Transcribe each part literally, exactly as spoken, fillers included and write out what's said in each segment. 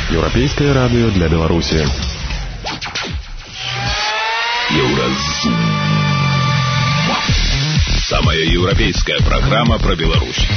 Еўрапейскае радыё для Беларусі. Еўразум. Самая еўрапейская праграма пра Беларусь.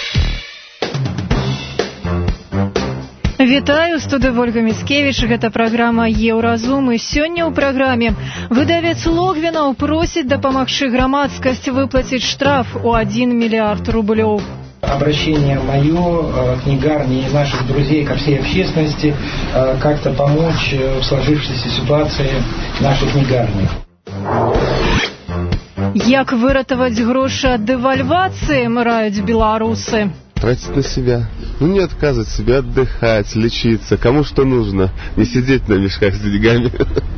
Вітаю, студыя Ольга Міцкевіч, гэта праграма «Еўразум», і сёння ў праграме выдавец Логвінаў просіць дапамагчы грамадскасць выплаціць штраф у один миллиард рублёў. Обращение мое, книгарни и наших друзей ко всей общественности как-то помочь в сложившейся ситуации нашей книгарни. Як выратаваць грошы ад дэвальвацыі, мраюць беларусы. Тратить на себя. Ну, не отказывать себе, отдыхать, лечиться. Кому что нужно. Не сидеть на мешках с деньгами.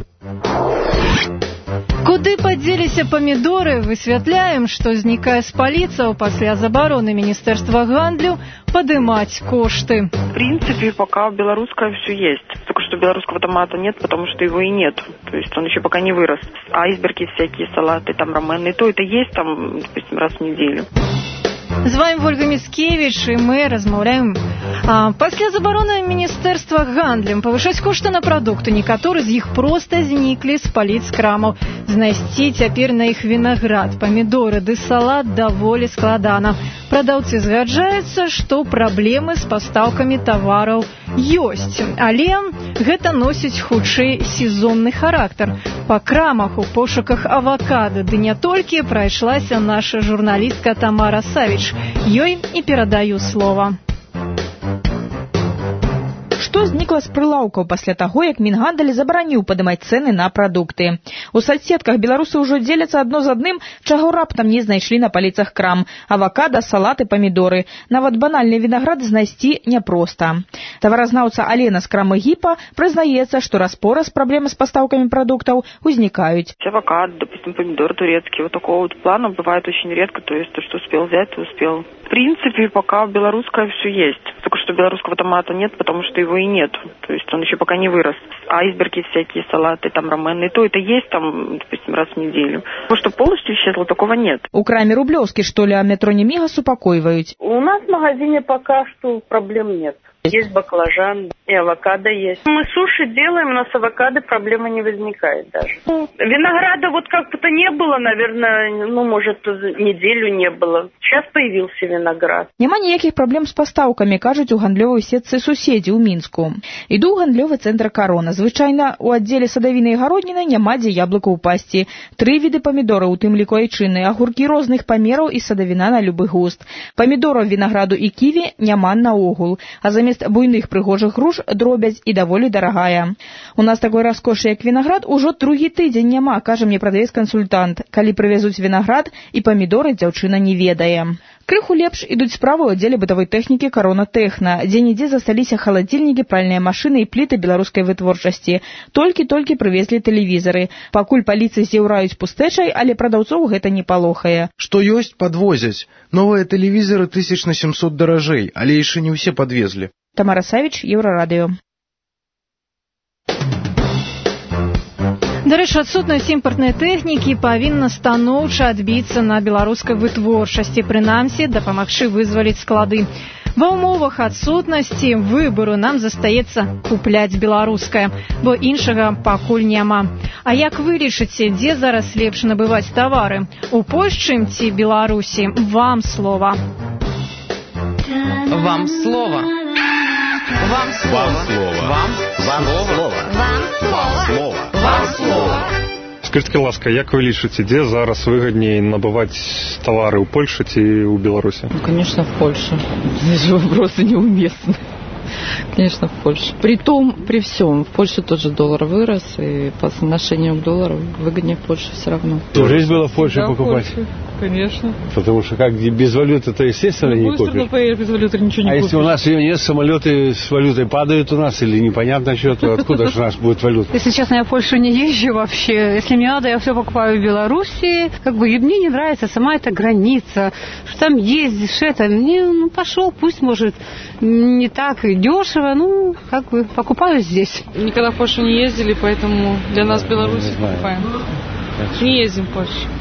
Куды падзеліся памідоры, высвятляем, што знікае з паліцаў пасля забароны Міністэрства гандлю падымаць кошты. В принципе, пока белорусское все есть. Только что белорусского томата нет, потому что его и нет. То есть он еще пока не вырос. Айсберги всякие, салаты, там рамены, то это есть там, допустим, раз в неделю. З вами Ольга Міцкевіч, і мы размаўляем. А, пасля забароны Міністэрства гандлем павышаць кошты на прадукты, некаторы з іх проста зніклі з паліц крамаў. Знайсці цяпер на іх вінаград, памідоры ды салат даволі складана. Прадаўцы згаджаюцца, што праблемы з пастаўкамі тавараў ёсць, але гэта носіць хутчэй сезонны характар. Па крамах у пошуках авакада, ды не толькі, прайшлася наша журналістка Тамара Савіч. Ёй і перадаю слова. Што знікла з прылаўкаў пасля таго, як Мінгандаль забараніў падымаць цэны на прадукты? У соцсетках беларусы ўжо дзеляцца адно з адным, чаго раптам не знайшлі на паліцах крам. Авакада, салаты, памідоры. Нават банальны вінаград знайсці няпроста. Таваразнаўца Алена з крамы Гіпа прызнаецца, што раз-пораз праблемы з пастаўкамі прадуктаў узнікаюць. Авокадо, допустим, помидор турецкий, вот такого вот плана бывает очень редко, то есть то, что успел взять, то успел. В принципе, пока белорусское все есть. Только что белорусского томата нет, потому что его и нет. То есть он еще пока не вырос. Айсберги всякие, салаты, там рамены, то это есть там, допустим, раз в неделю. Потому что полностью исчезло, такого нет. У краме Рублёўскі, што ля метро Неміга, супакойваюць. У нас в магазине пока что проблем нет. Есть баклажан и авокадо есть. Мы суши делаем, но с авокадо проблемы не возникает даже. Ну, винограда вот как-то не было, наверное, ну, может, неделю не было. Сейчас появился виноград. Няма ніякіх праблем з пастаўкамі, кажуць у гандлёвай сетцы суседзі ў Мінску. Іду ў гандлёвы цэнтр Карона. Звычайна у аддзеле садавіны і гародніны няма дзе яблыку ўпасці. Тры віды памідораў, у тым ліку айчынны, агуркі розных памераў і садавіна на любы густ. Памідораў, вінаграду і ківі няма наогул, а замест буйных прыгожых груш дробязь і даволі дарагая. У нас такой раскошы, як вінаград, ужо другі тыдзень няма, кажа мне прадавец-кансультант. Калі прывязуць вінаград і памідоры, дзяўчына не ведае. Крыху лепш ідуць справы ў аддзеле бытавой тэхнікі Карона Тэхна. Дзе-нідзе засталіся халадзільнікі, пральныя машыны і пліты беларускай вытворчасці. Толькі-толькі прывезлі тэлевізары. Пакуль паліцы з'яўраюць пустэчай, але прадаўцоў гэта не палохае. Што ёсць, падвозяць. Новыя тэлевізары тысяч на сямсот даражэй, але яшчэ не ўсе падвезлі. Тамара Савіч, Еўрарадыё. Дарэчы, адсутнасць імпартнай тэхнікі павінна станоўча адбіцца на беларускай вытворчасці, прынамсі дапамагчы вызваліць склады. Ва ўмовах адсутнасці выбару нам застаецца купляць беларускае, бо іншага пакуль няма. А як вы лічыце, дзе зараз лепш набываць тавары? У Польшчы ці Беларусі? Вам слова. Вам слова. Вам слова. Вам слова. Вам слова. Вам слова. Вам слова. Скажіть, ласка, як ви лічыце, дзе зараз выгадней набываць тавары ў Польшы ці ў Беларусі? Ну, конечно, в Польше. Здесь же вопросы неуместны. Конечно, в Польше. При том, при всем, в Польше тот же доллар вырос, и по соотношению к доллару выгоднее в Польше все равно. Жизнь была в Польше да, покупать? В Польше, конечно. Потому что как без валюты-то, естественно, не купишь. Быстро поедешь, без валюты ничего не а купишь. если у нас ее нет, самолеты с валютой падают у нас, или непонятно что, то откуда же у нас будет валюта? Если честно, я в Польшу не езжу вообще. Если мне надо, я все покупаю в Беларуси. Как бы, и мне не нравится сама эта граница, что там ездишь, это, мне, ну, пошел, пусть, может, не так и дешево, ну, как бы, покупаю здесь. Никогда в Польшу не ездили, поэтому для нас в Беларуси покупаем. Не ездим в Польшу.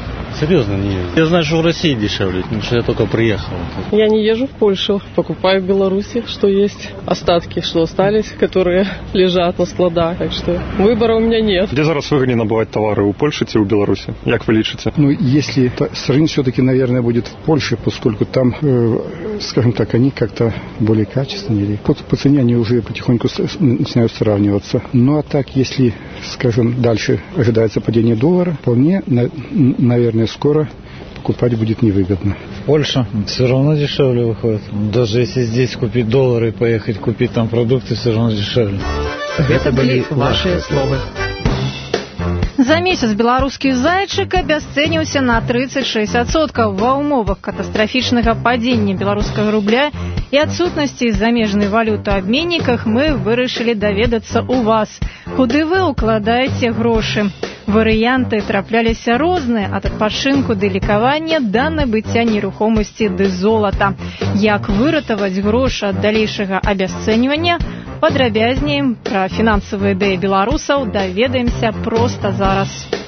серьезно не езжу. Я знаю, что в России дешевле, потому что я только приехал. Я не езжу в Польшу, покупаю в Беларуси, что есть остатки, что остались, которые лежат на складах, так что выбора у меня нет. Где зараз выгоднее набывать товары, у Польши или у Беларуси? Как вы лечите? Ну, если сравнить, все-таки, наверное, будет в Польше, поскольку там, э, скажем так, они как-то более качественные. По, по цене они уже потихоньку начинают сравниваться. Ну, а так, если, скажем, дальше ожидается падение доллара, вполне, на, наверное, скоро покупать будет невыгодно. Польша все равно дешевле выходит. Даже если здесь купить доллары и поехать купить там продукты, все равно дешевле. Это были ваши слова. За месяц беларускі зайчык абясцэніўся на тридцать шесть адсоткаў. Ва ўмовах катастрафічнага падзення беларускага рубля і адсутнасці замежнай валюты ў абменніках мы вырашылі даведацца ў вас, куды вы ўкладаеце грошы. Варыянты трапляліся розныя, ад адпачынку да лекавання да набыцця нерухомасці ды золата. Як выратаваць грошы ад далейшага абясцэньвання? Падрабязней пра фінансавыя ідэі беларусаў даведаемся проста зараз.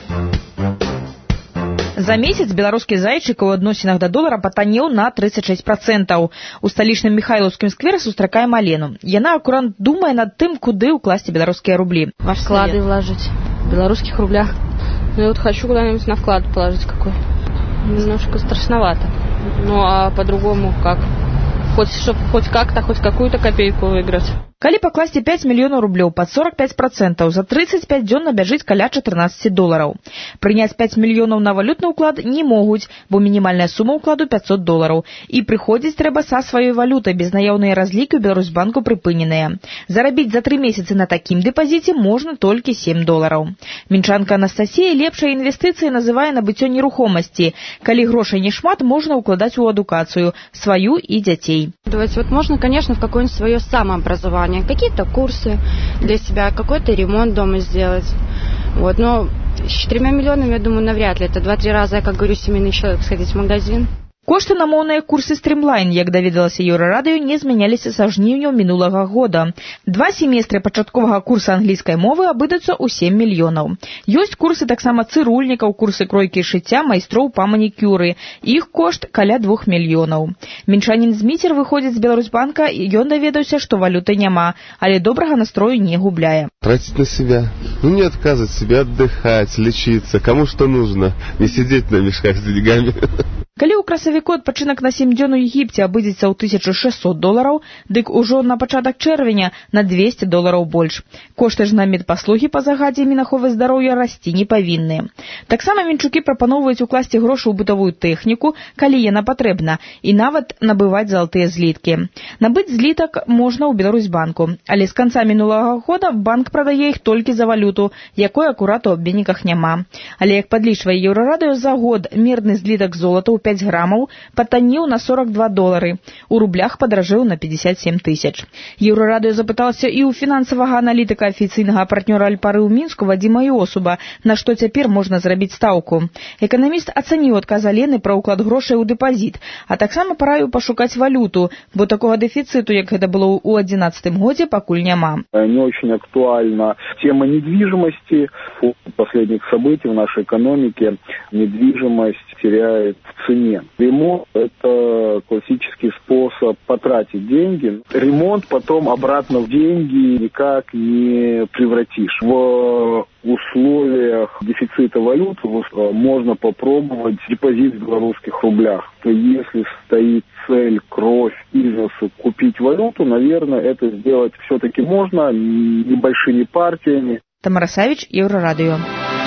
За месяц беларускі зайчык у адносінах да долара патаннеў на тридцать шесть процентаў. У сталічным Михайлаўскім сквере сустракаем Алену. Яна акурат думае над тым, куды ўкласці беларускія рублі. Ваш вклады вложить в белорусских рублях. Ну, я вот хочу куда-нибудь на вклад положить какой. Немножко страшновато. Ну, а по-другому как? Хоть, чтобы хоть как-то, хоть какую-то копейку выиграть. Калі пакласці пять мільёнаў рублёў пад сорок пять процентаў, за тридцать пять дзён набяжыць каля чатырнаццаць долараў. Прыняць пять мільёнаў на валютны ўклад не могуць, бо мінімальная сума ўкладу пятьсот долараў. І прыходзіць трэба са сваёй валютай, без наяўныя разлікі ў Беларусьбанку прыпыненыя. Зарабіць за тры месяцы на такім дэпазіце можна толькі семь долараў. Мінчанка Анастасія лепшай інвестыцыяй называе набыццё нерухомасці. Калі грошай не шмат, можна ўкладаць у адукацыю, сваю і дзяцей. Давайте, вот можно, конечно, в какое-нибудь свое самообразование, какие-то курсы для себя, какой-то ремонт дома сделать. Вот, но с четырьмя миллионами, я думаю, навряд ли. Это два-три раза, как говорю, семейный человек сходить в магазин. Кошты на моўныя курсы Streamline, як даведалася Еўрарадыё, не змяняліся са жніўня мінулага года. Два семестры пачатковага курса англійскай мовы абыдуцца ў сем мільёнаў. Ёсць курсы таксама цырульнікаў, курсы кройкі і шыцця, майстроў па манікюры. Іх кошт каля двух мільёнаў. Мінчанін Зміцер выходзіць з Беларусьбанка, і ён даведаўся, што валюты няма, але добрага настрою не губляе. Тратить на себя. Ну, не отказывать себе, отдыхать, лечиться. Кому что нужно. Не сидеть на мешках с деньгами. Калі ў красавіку адпачынак на сем дзён у Егіпце абыдзецца ў тысячу шэсцьсот долараў, дык ужо на пачатак чэрвеня на двести долараў больш. Кошты ж на медпаслугі па загадзе Мінаховы здароўя расці не павінны. Таксама мінчукі прапаноўваюць укласці грошы ў бытавую тэхніку, калі яна патрэбна, і нават набываць залатыя зліткі. Набыць злітак можна ў Беларусьбанку, але з канца мінулага года банк прадае іх толькі за валюту, якой акурат у абменніках няма. Але як падлічвае Еўрарадыё, за год мерны злітак золата ў пять граммов патаннеў на сорок два долары. У рублях падражэў на пятьдесят семь тысяч. Еўрарадыё запыталася і ў фінансавага аналітыка афіцыйнага партнёра Альпары ў Мінску Вадзіма Іосуба, на што цяпер можна зрабіць стаўку. Эканаміст ацаніў адказ Алены пра ўклад грошай у дэпазіт, а таксама параіў пашукаць валюту, бо такога дэфіцыту, як гэта было ў адзінаццатым годзе, пакуль няма. Не очень актуальна тема недвижимости. После последних событий в нашей экономике недвижимость теряет в цене. Ремонт – это классический способ потратить деньги. Ремонт потом обратно в деньги никак не превратишь. В условиях дефицита валют можно попробовать депозит в белорусских рублях. То если стоит цель, кровь бизнесу купить валюту, наверное, это сделать все-таки можно небольшими партиями. Тамара Савіч, Еўрарадыё.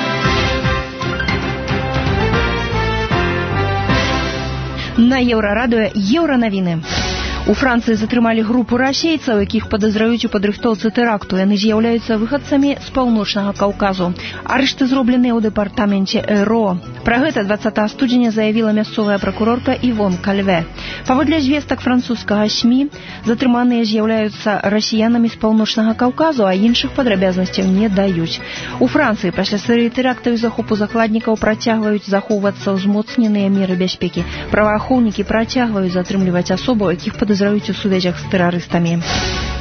На Еўрарадыё еўранавіны. У Францыі затрымалі групу расейцаў, якіх падазраюць у падрыхтоўцы тэракту. Яны з'яўляюцца выхадцамі з паўночнага Каўказу. Арышты зробленыя ў дэпартаменце ЭРО. Пра гэта дваццатага студзеня заявіла мясцовая пракурорка Івон Кальве. Паводле звестак французскага СМІ, затрыманыя з'яўляюцца расіянамі з паўночнага Каўказу, а іншых падрабязнасцяў не даюць. У Францыі пасля серыі тэрактаў і захопу закладнікаў працягваюць захоўвацца ўзмоцненыя меры бяспекі. Праваахоўнікі працягваюць затрымліваць асобаў, якіх падазраюць у сувязях з тэрарыстамі.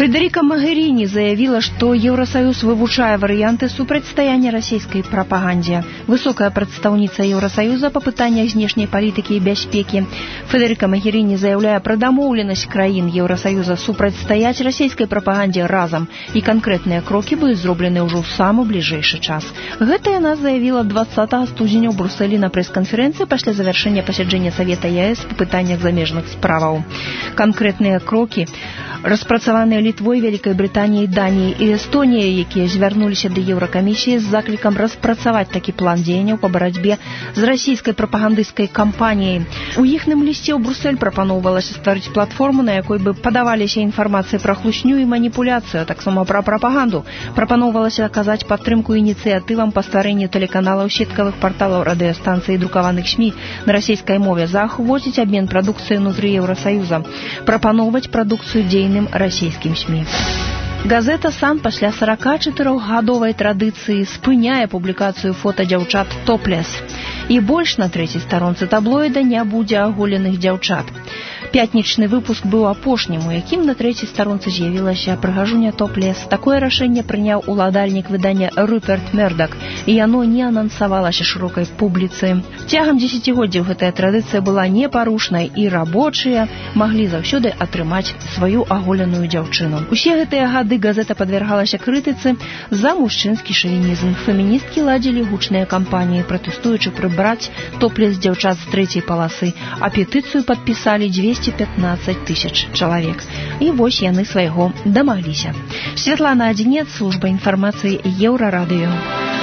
Федерика Могерини заявила, что Евросоюз вывучае варианты супрацьстаяния российской пропаганде. Высокая представница Евросоюза по пытаниях внешней политики и бяспеки Федерика Могерини заявляе пра дамоўленасць краін Евросоюза супрацьстаяць российской пропаганде разом, и конкретные кроки будут зроблены ўжо ў самы бліжэйшы час. Гэта яна заявила двадцатага студзеня ў Брусэлі на пресс-конференции пасля завершения пасяджэння Совета ЕС по пытаниях замежных справаў. Конкретные кроки распрацаваныя Літвой, Вялікай Брытаніяй, Даніяй і Эстоніяй, якія звярнуліся да Еўракамісіі з заклікам распрацаваць такі план дзеянняў па барацьбе з расійскай прапагандысцкай кампаніяй. У іхным лісце ў Брусэль прапаноўвалася стварыць платформу, на якой бы падаваліся інфармацыі пра хлусню і маніпуляцыю, а таксама пра прапаганду. Прапаноўвалася аказаць падтрымку ініцыятывам па стварэнні тэлеканалаў, сеткавых парталаў, радыёстанцый і друкаваных СМІ на расійскай мове, заахвоціць абмен прадукцыі ўнутры Еўрасаюза, прапаноўваць прадукцыю дзейных российским СМИ. Газета «Сан» пасля сорокачатырохгадовай традыцыі спыняе публікацыю фота дзяўчат топлес. І больш на трэцяй старонцы таблоіда не будзе аголеных дзяўчат. Пятнічны выпуск быў апошнім, у якім на трэцяй старонцы з'явілася прыгажуня топлес. Такое рашэнне прыняў уладальнік выдання Руперт Мердак, і яно не анансавалася шырокай публіцы. Цягам дзесяцігоддзяў гэтая традыцыя была непарушнай, і рабочыя маглі заўсёды атрымаць сваю аголеную дзяўчыну. Усе гэтыя гады газета падвяргалася крытыцы за мужчынскі шавінізм. Феміністкі ладзілі гучныя кампаніі, пратэстуючы прыбраць топлес дзяўчат з трэцяй паласы, а петыцыю падпісалі двести пятнадцать тысяч чалавек. І вось яны свайго дамагліся. Святлана Адзінец, служба інфармацыі Еўрарадыё.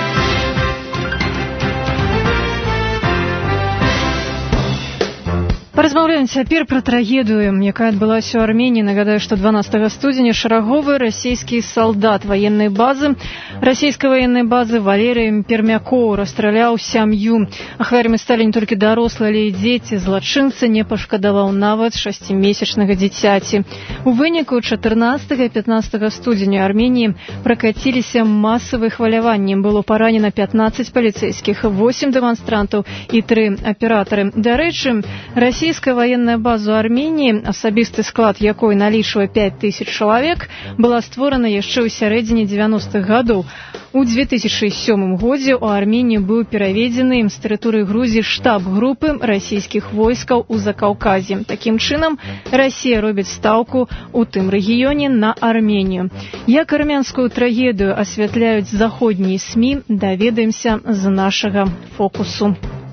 Паразмаўляем цяпер пра трагедыю, якая адбылася ў Арменіі. Нагадаю, што дванаццатага студзеня шараговы расійскі салдат ваеннай базы, расійскай ваеннай базы Валерый Пермякоў расстраляў сям'ю. Ахвярамі сталі не толькі дарослыя, але і дзеці. Злачынца не пашкадаваў нават шасцімесячнага дзіцяці. У выніку чатырнаццатага і пятнаццатага студзеня Арменіі пракаціліся масавыя хваляванні. Было паранена пятнаццаць паліцэйскіх, восем дэманстрантаў і тры аператары. Дарэчы, расійская Расійская военная база ў Арменіі, асабісты склад якой налічвае пяць тысяч чалавек, была створана яшчэ ў сярэдзіне дзевяностых гадоў. У две тысячы сёмым годзе ў Арменію быў пераведзены з тэрыторыі Грузіі штаб групы расійскіх войскаў у Закаўказі. Такім чынам, Расія робіць стаўку ў тым рэгіёне на Арменію. Як армянскую трагедыю асвятляюць заходнія СМІ, даведаемся з нашага фокусу.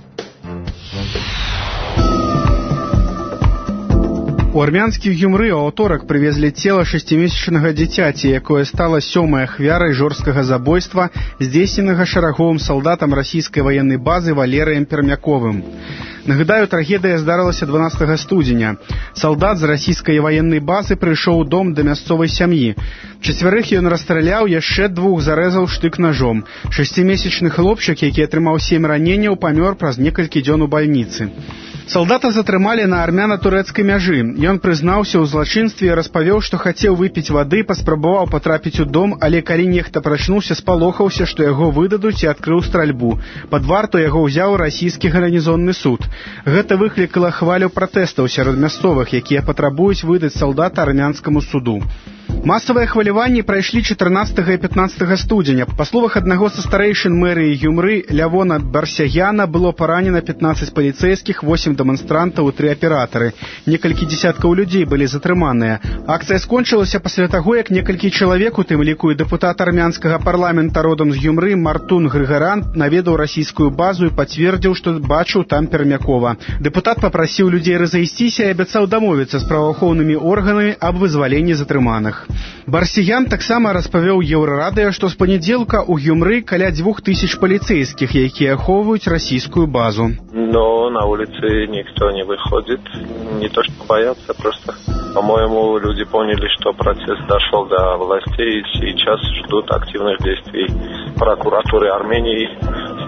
У армянскіх Гюмры ў аўторак прывезлі цела шасцімесячнага дзіцяці, якое стала сёмай ахвярай жорсткага забойства, здзейсненага шараговым салдатам расійскай ваеннай базы Валерыем Пермяковым. Нагадаю, трагедыя здарылася дванаццатага студзеня. Салдат з расійскай ваеннай базы прыйшоў у дом да мясцовай сям'і. Чацвярых ён расстраляў, яшчэ двух зарэзаў штык-нажом. Шасцімесячны хлопчык, які атрымаў сем раненняў, памёр праз некалькі дзён у бальніцы. Салдата затрымалі на армяна-турэцкай мяжы. Ён прызнаўся ў злачынстве і распавёў, што хацеў выпіць вады, паспрабаваў патрапіць у дом, але калі нехта прачнуўся, спалохаўся, што яго выдадуць, і адкрыў стральбу. Пад варту яго ўзяў расійскі гарнізонны суд. Гэта выклікала хвалю пратэстаў сярод мясцовых, якія патрабуюць выдаць салдата армянскаму суду. Масавыя хваляванні прайшлі чатырнаццатага і пятнаццатага студзеня. Па словах аднаго са старэйшын мэрыі Гюмры Лявона Барсягяна, было паранена пятнаццаць паліцэйскіх, восем дэманстрантаў і тры аператары. Некалькі дзесяткаў людзей былі затрыманыя. Акцыя скончылася пасля таго, як некалькі чалавек, у тым ліку і дэпутат армянскага парламента родам з Гюмры Мартун Грыгаран, наведаў расійскую базу і пацвердзіў, што бачыў там Пермякова. Дэпутат папрасіў людзей разыйсціся і абяцаў дамовіцца з праваахоўнымі органамі аб вызваленні затрыманых. Барсігян таксама распавёў Еўрарадыё, што з панядзелка ў Гюмры каля двух тысяч паліцейскіх, якія ахоўваюць расійскую базу. Но на улице никто не выходит, не то что боятся, просто, по-моему, люди поняли, что процесс дошел до властей и сейчас ждут активных действий прокуратуры Армении с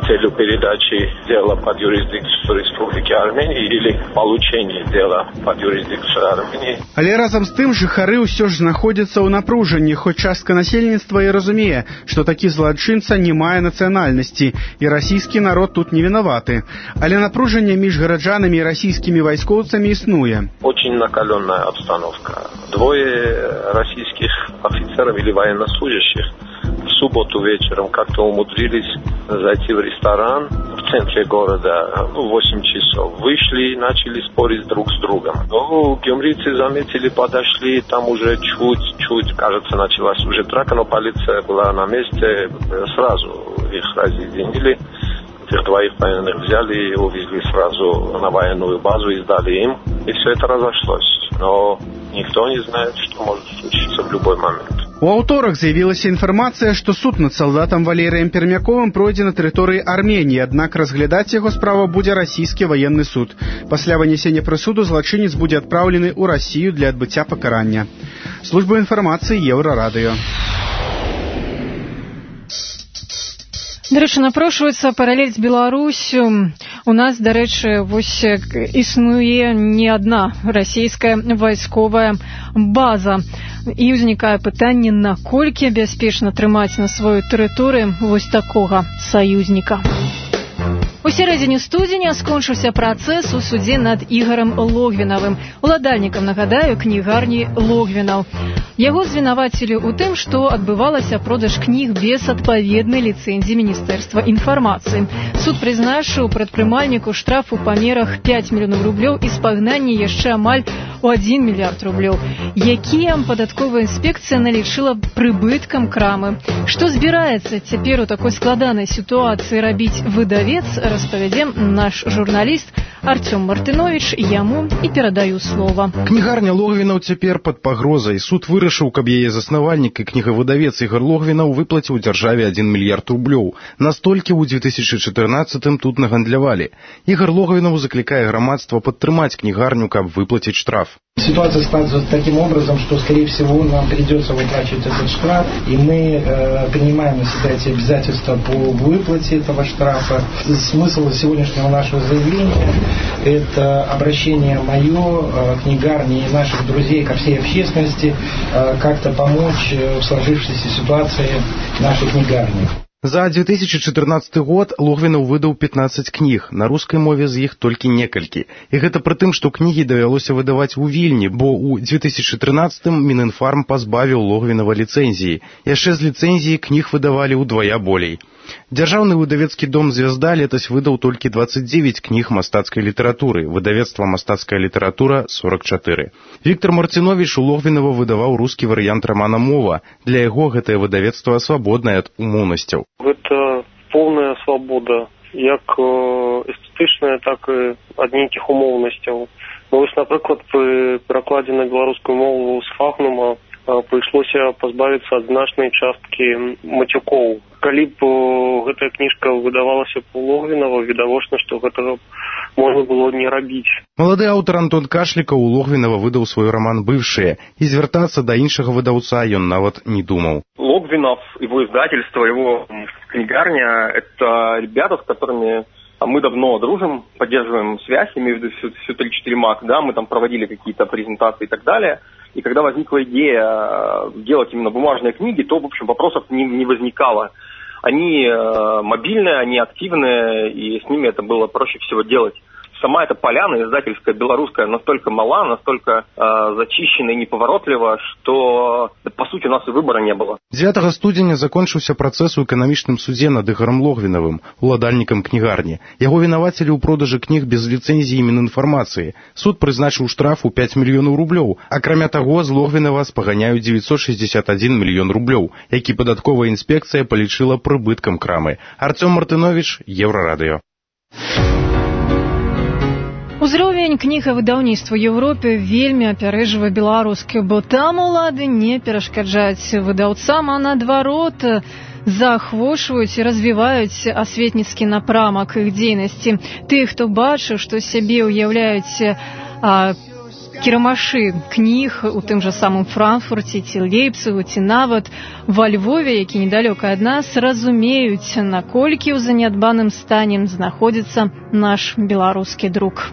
целью передачи дела под юрисдикцию Республики Армения или получения дела под юрисдикцию Армении. Але разам з тым жыхары ўсё ж знаходзяцца ў напружанні, хоць частка насельніцтва і разумее, што такі злачынца не мае нацыянальнасці, і расійскі народ тут не вінаваты. Але напружанне між гараджанамі і расійскімі вайскоўцамі існуе. Очень накаленная обстановка. Двое российских офицеров или военнослужащих в субботу вечером как-то умудрились зайти в ресторан в центре города, ну, восемь часов. Вышли и начали спорить друг с другом. Ну, гюмрийцы заметили, подошли, там уже чуть-чуть, кажется, началась уже драка, но полиция была на месте, сразу их разъединили. Этих двоих военных взяли и увезли сразу на военную базу и сдали им. И все это разошлось. Но никто не знает, что может случиться в любой момент. У аўторак з'явілася інфармацыя, што суд над салдатам Валерыем Пермяковым пройдзе на тэрыторыі Арменіі, аднак разглядаць яго справу будзе расійскі ваенны суд. Пасля вынесення прысуду злачынец будзе адпраўлены ў Расію для адбыцця пакарання. Служба інфармацыі Еўрарадыё. Дарэчы, напрошваецца паралель з Беларусю. У нас, дарэчы, вось існуе не адна расійская вайсковая база. І ўзнікае пытанне, наколькі бяспечна трымаць на сваёй тэрыторыі вось такога саюзніка. У сярэдзіне студзеня скончыўся працэс у судзе над Ігорам Логвінавым, уладальнікам, нагадаю, кнігарні Логвінаў. Яго звінавацілі ў тым, што адбывалася продаж кніг без адпаведнай ліцэнзіі Міністэрства інфармацыі. Суд прызначыў прадпрымальніку штраф у памерах пяць мільёнаў рублёў і спагнанне яшчэ амаль у адзін мільярд рублёў, якія падатковая інспекцыя налічыла прыбыткам крамы. Што збіраецца цяпер у такой складанай сітуацыі рабіць выдавец, распавядзе наш журналіст Артём Мартынович. Яму і перадаю слова. Кнігарня Логвінаў цяпер пад пагрозай. Суд вырашыў, каб яе заснавальнік і кнігавыдавец Ігор Логвінаў выплаціў дзяржаве адзін мільярд рублёў. Настолькі ў две тысячи чатырнаццатым тут нагандлявалі. Ігор Логвінаў заклікае грамадства падтрымаць кнігарню, каб выплаціць штраф. Ситуация складывается таким образом, что, скорее всего, нам придется выплачивать этот штраф, и мы э, принимаем на себя эти обязательства по выплате этого штрафа. Смысл сегодняшнего нашего заявления – это обращение мое, э, книгарни и наших друзей ко всей общественности, э, как-то помочь в сложившейся ситуации нашей книгарни. За две тысячи четырнадцатый год Логвінаў выдаў пятнадцать кніг, на рускай мове з іх толькі некалькі. І гэта пры тым, што кнігі давялося выдаваць у Вільні, бо ў две тысячи тринадцатым Мінінфарм пазбавіў Логвінава ліцэнзіі. Яшчэ з ліцэнзіі кніг выдавалі ўдвая болей. Дзяржаўны выдавецкі дом «Звезда» летась выдаў толькі двадцать девять кніг мастацкай літаратуры, выдавецтва «Мастацкая літаратура» сорок четыре. Віктор Мартынович у Логвінава выдаваў рускі варыянт рамана «Мова». Для яго гэтае выдавецтва свабоднае ад умоўнасцяў. Гэта поўная свабода, як эстэтычная, так і ад нейкіх умоўнасцяў. Вось, напрыклад, пры перакладзе на беларускую мову з фагнума прыйшлося пазбавіцца ад значнай часткі мацюкоў. Калі б гэтая кніжка выдавалася б у Логвінава, відавочна, што гэтага можна было не рабіць. Малады аўтар Антон Кашлікаў у Логвінава выдаў свой роман «Бывшие», і звяртацца да іншага выдаўца ён нават не думаў. Логвинов, его издательство, его книгарня – это ребята, с которыми мы давно дружим, поддерживаем связь, имею в виду всю, всю три-четыре мак, да, мы там проводили какие-то презентации и так далее. И когда возникла идея делать именно бумажные книги, то, в общем, вопросов не, не возникало. Они э, мобильные, они активные, и с ними это было проще всего делать. Сама эта поляна издательская, белорусская, настолько мала, настолько э, зачищена и неповоротлива, что, по сути, у нас и выбора не было. дзевятага студзеня закончыўся працэс у эканамічным судзе над Ігорам Логвінавым, уладальнікам кнігарні. Яго вінавацілі ў продажы кніг без ліцэнзіі Мінінфармацыі. Суд прызначыў штраф у пяць мільёнаў рублёў. Акрамя таго, з Логвінава спаганяюць девятьсот шестьдесят один мільён рублёў, які падатковая інспекцыя палічыла прыбыткам крамы. Артём Мартынович, Еўрарадыё. Узровень кнігавыдаўніцтва ў Еўропе вельмі апярэджвае беларускі, бо там улады не перашкаджаюць выдаўцам, а наадварот заахвочваюць і развіваюць асветніцкі напрамак іх дзейнасці. Тых, хто бачыў, што сябе ўяўляюць а, кірмашы кніг у тым жа самым Франкфурце ці Лейпцыгу ці нават ва Львове, які недалёка ад нас, разумеюць, наколькі ў занядбаным стане знаходзіцца наш беларускі друг.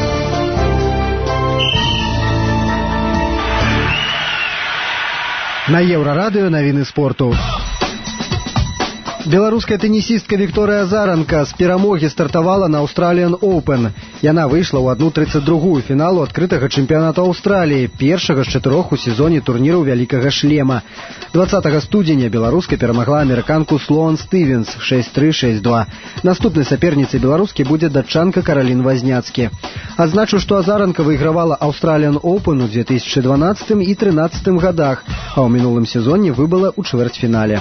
На Еўрарадыё навіны спорту. Беларуская тэнісістка Вікторыя Азаранка з перамогі стартавала на Australian Open. Яна выйшла ў одну тридцать другую фіналу адкрытага чэмпіянату Аўстраліі, першага з чатырох у сезоне турніру вялікага шлема. двадцатага студзеня беларуска перамагла амерыканку Слоан Стывенс шесть три шесть два. Наступнай саперніцай беларускі будзе датчанка Каралін Вазняцкі. Адзначу, што Азаранка выйгравала Australian Open у две тысячи дванаццатым і трынаццатым годах, а ў мінулым сезоне выбыла ў чвэрцьфінале.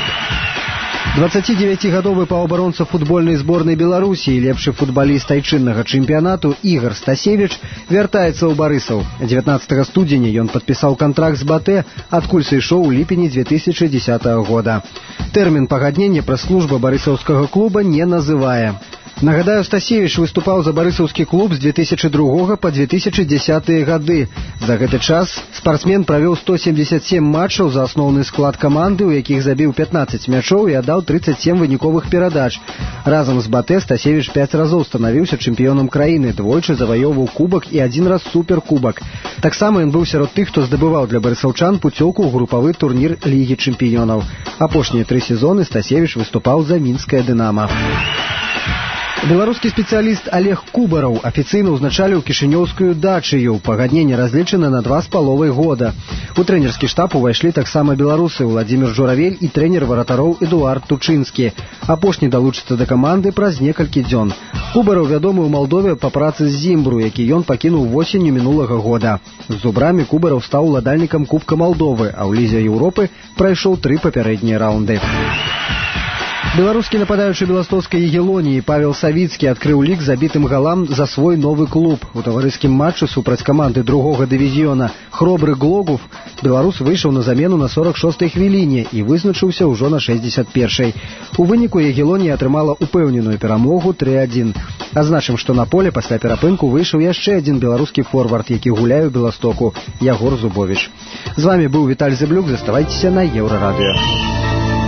дваццацідзевяцігадовы паўабаронца футбольнай зборнай Беларусі і лепшы футбаліст айчыннага чэмпіянату Ігор Стасевіч вяртаецца ў Барысаў. дзевятнаццатага студзеня ён падпісаў кантракт з Батэ, адкуль сышоў у ліпені две тысячи десятого года. Тэрмін пагаднення прэс-служба барысаўскага клуба не называе. Нагадаю, Стасевіч выступаў за барысаўскі клуб з две тысячи другога по две тысячи десятые гады. За гэты час спартсмен правёў сто семьдесят семь матчаў за асноўны склад каманды, у якіх забіў пятнадцать мячоў і аддаў тридцать семь выніковых перадач. Разам з Батэ Стасевіч пять разоў станавіўся чэмпіёнам краіны, двойчы заваёўваў кубак і адзін раз суперкубак. Таксама ён быў сярод тых, хто здабываў для барысаўчан пуцёўку ў групавы турнір Лігі чэмпіёнаў. Апошнія тры сезоны Стасевіч выступаў за мінскае «Дынама». Беларускі спецыяліст Олег Кубараў афіцыйна ўзначаліў кішынёўскую дачыю. Пагадненне разлічана на два з паловай года. У трэнерскі штаб увайшлі таксама беларусы Владзімір Журавель і трэнер варатароў Эдуард Тучынскі. Апошні далучыцца да каманды праз некалькі дзён. Кубараў вядомы ў Малдове па працы з Зімбру, які ён пакінуў восенню мінулага года. З зубрамі Кубараў стаў уладальнікам Кубка Малдовы, а ў Лізе Еўропы прайшоў тры папярэднія раунды. Беларускі нападаючы беластоцкай Егелоніі Павел Савіцкі адкрыў лік забітым галам за свой новы клуб. У таварыскім матчы супраць каманды другога дывізіёна Хробры Глогов беларус выйшаў на замену на сорок шостай хвіліне і вызначыўся ўжо на шэсцьдзесят першай. У выніку Егелонія атрымала упэўненую перамогу тры адзін. Азначым, што на поле пасля перапынку выйшаў яшчэ адзін беларускі форвард, які гуляе ў Беластоку, Ягор Зубовіч. З вами быў Віталь Зэблюк, заставайцеся на Еўрарадыё.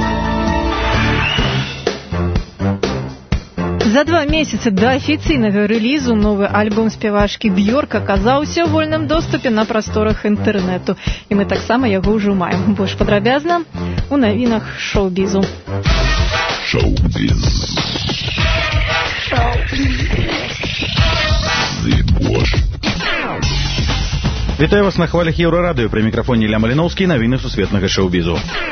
За два месяца до афіцыйнага рэлізу новы альбом спявачкі Бьорк аказаўся ў вольным доступе на прасторах інтэрнэту. І мы таксама яго ўжо маем. Больш падрабязна у навінах шоу-бізу. Шоу-біз. Вітаю вас на хвалях Еўрарадыё. Пры мікрафоне Ілля Маліноўскі, навіны сусветнага шоу-бізу.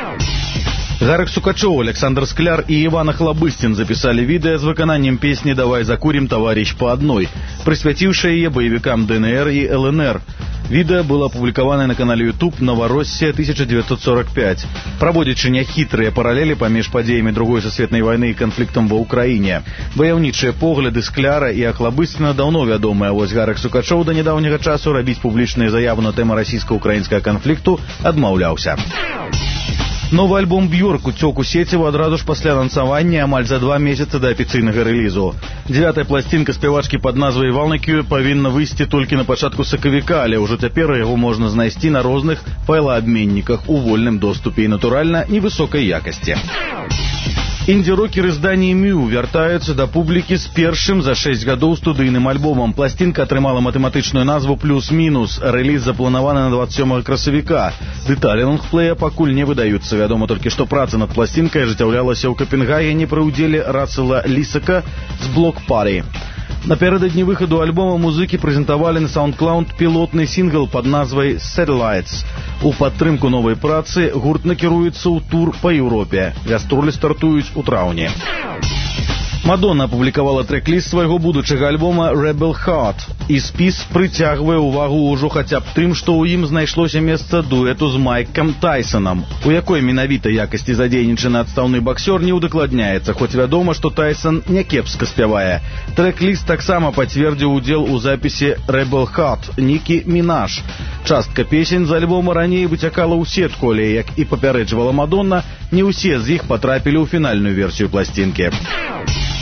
Гарык Сукачоў, Александр Скляр и Иван Охлобыстин записали видео с выкананнем песни «Давай закурим, товарищ, по одной», присвятившее ее боевикам ДНР и ЛНР. Відэа было апублікаванае на канале YouTube «Новороссия тысяча девятьсот сорок пять», праводзячы няхітрыя паралелі паміж падзеямі другой сусветнай вайны і канфліктам ва Ўкраіне. Ваяўнічыя погляды Скляра і Охлобыстина даўно вядомыя, а вось Гарык Сукачоў да нядаўняга часу рабіць публічныя заявы на тэму расійска-украінскага канфлікту адмаўляўся. Новы альбом Бьорк уцёк у сеціву адразу ж пасля анансавання амаль за два месяцы да афіцыйнага рэлізу. Дзявятая пласцінка спявачкі пад назвай «Валнакю» павінна выйсці толькі на пачатку сакавіка, але ўжо цяпер яго можна знайсці на розных файлаабменніках у вольным доступе і, натуральна, невысокай якасці. Інді-рокеры здані Мю вяртаюцца да публікі з першым за шэсць гадоў студыйным альбомам. Пласцінка атрымала матэматычную назву «Плюс-мінус». Рэліз запланаваны на двадцать сёмага красавіка. Дэталі лонгплея пакуль не выдаюцца. Вядома толькі, што праца над пласцінкай ажыццяўлялася ў Капенгагене пры ўдзеле Расела Лісака з Block Party. Напярэдадні выхаду альбома музыкі прэзентавалі на SoundCloud пілотны сінгл пад назвай «Satellites». У падтрымку новай працы гурт накіруецца ў тур па Еўропе. Гастролі стартуюць у траўні. Мадонна апублікавала трэк-ліст свайго будучага альбома «Rebel Heart», і спіс прыцягвае ўвагу ўжо хаця б тым, што ў ім знайшлося месца дуэту з Майкам Тайсонам. У якой менавіта якасці задзейнічаны адстаўны баксёр не ўдакладняецца, хоць вядома, што Тайсон някепска спявае. Трэк-ліст таксама пацвердзіў удзел у запісе «Rebel Heart» Нікі Мінаж. Частка песень з альбома раней выцякала ў сетку, але, як і папярэджвала Мадонна, не ўсе з іх патрапілі ў фінальную версію пласцінкі.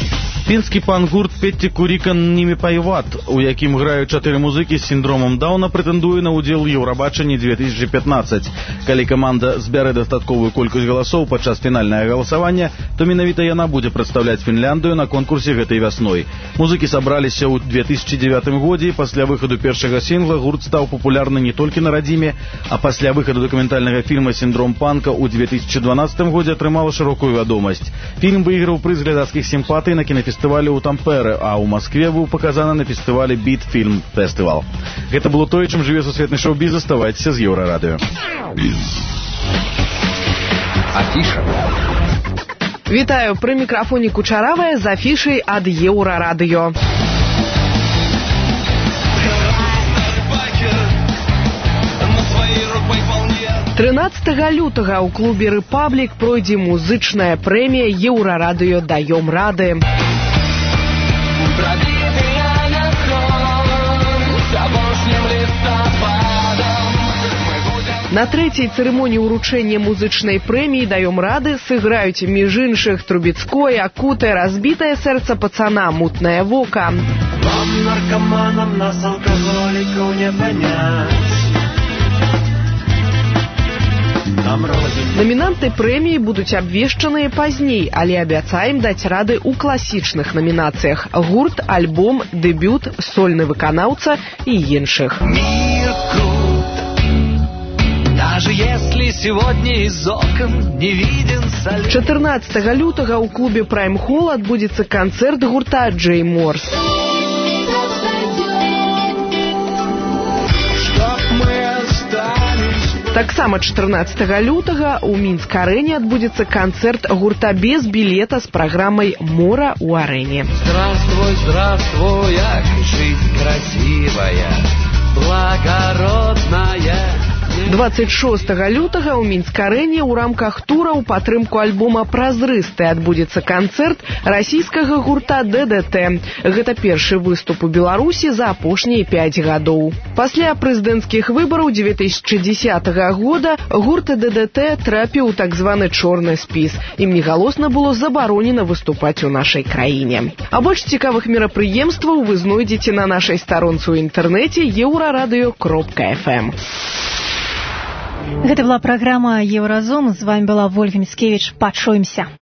Фінскі пан-гурт Петти Курикан «Ними пайват», у якім граюць чатыры музыкі з сіндромам Дауна, прэтэндуе на ўдзел у Еўрабачанні две тысячи пятнадцать. Калі каманда збярэ дастатковую колькасць галасоў падчас фінальнага галасавання, то менавіта яна будзе прадстаўляць Фінляндыю на конкурсе гэтай вясной. Музыкі сабраліся ў две тысячи девятым годзе, і пасля выхаду першага сінгла гурт стаў папулярны не толькі на радзіме, а пасля выхаду дакументальнага фільма «Сіндром панка» ў две тысячи дванадцатым годзе атрымала шырокую вядомасць. Фільм выйграў прыз глядацкіх сімпатый на кінафестывалі фестывале ў Тампере, а ў Маскве быў паказаны на фестывале Beat Film Festival. Гэта было тое, чым жыве сусветны шоу-біз. Заставайцеся з Еўрарадыё. Афіша. Вітаю, пры мікрафоне Кучаравая з афішай ад Еўрарадыё. трынаццатага лютага ў клубе «Рэпаблік» пройдзе музычная прэмія «Еўрарадыё даём рады». На трэцяй цырымоніі ўручэння музычнай прэміі «Даём рады» сыграюць, між іншых, Трубецкой, Акута, «Разбітае сэрца пацана», «Мутнае вока». Вам, наркаманам, нас, алкаголікаў, не панять. Намінанты прэміі будуць абвешчаныя пазней, але абяцаем даць рады ў класічных намінацыях: гурт, альбом, дэбют, сольны выканаўца і іншых. Мир крут, даже если сегодня из окон не виден салют. чатырнаццатага лютага ў клубе Prime Hall адбудзецца канцэрт гурта Джей Морс. Таксама чатырнаццатага лютага ў Мінск-арэне адбудзецца канцэрт гурта «Без білета» з праграмай «Мора ў арэне». Здравствуй, здравствуй, як жизнь красивая, благородная. дваццаць шостага лютага ў Мінск-арэне ў рамках тура ў падтрымку альбома «Празрысты» адбудзецца канцэрт расійскага гурта дэ дэ тэ. Гэта першы выступ у Беларусі за апошнія пяць гадоў. Пасля прэзідэнцкіх выбараў две тысячи дзесятага года гурт дэ дэ тэ трапіў у так званы чорны спіс. Ім негалосна было забаронена выступаць у нашай краіне. А больш цікавых мерапрыемстваў вы знойдзеце на нашай старонцы ў інтэрнэце еўрарадыё кропка эф эм. Гэта была праграма «Еўразум». З вами была Ольга Міцкевіч. Пачуемся.